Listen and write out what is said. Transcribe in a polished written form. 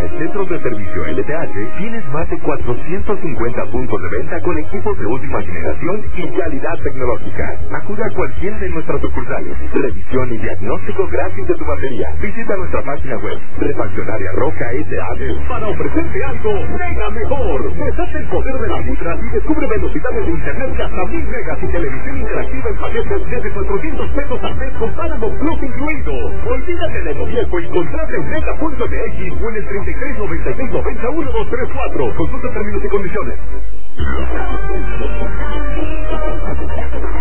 Centros de Servicio LTH, tienes más de 450 puntos de venta con equipos de última generación y calidad tecnológica. Acude a cualquiera de nuestras sucursales. Revisión y diagnóstico gratis de tu batería. Visita nuestra página web, Refaccionaria Roca SAD, para ofrecerte algo mega mejor. Deshace el poder de la ultra y descubre velocidades de internet de hasta 1000 megas y televisión interactiva en paquetes desde 400 pesos al mes con Paramount Plus incluido. Olvídate de lo viejo y contrata en Mega.mx o en el 33 96 90 1234. Consulta términos y condiciones.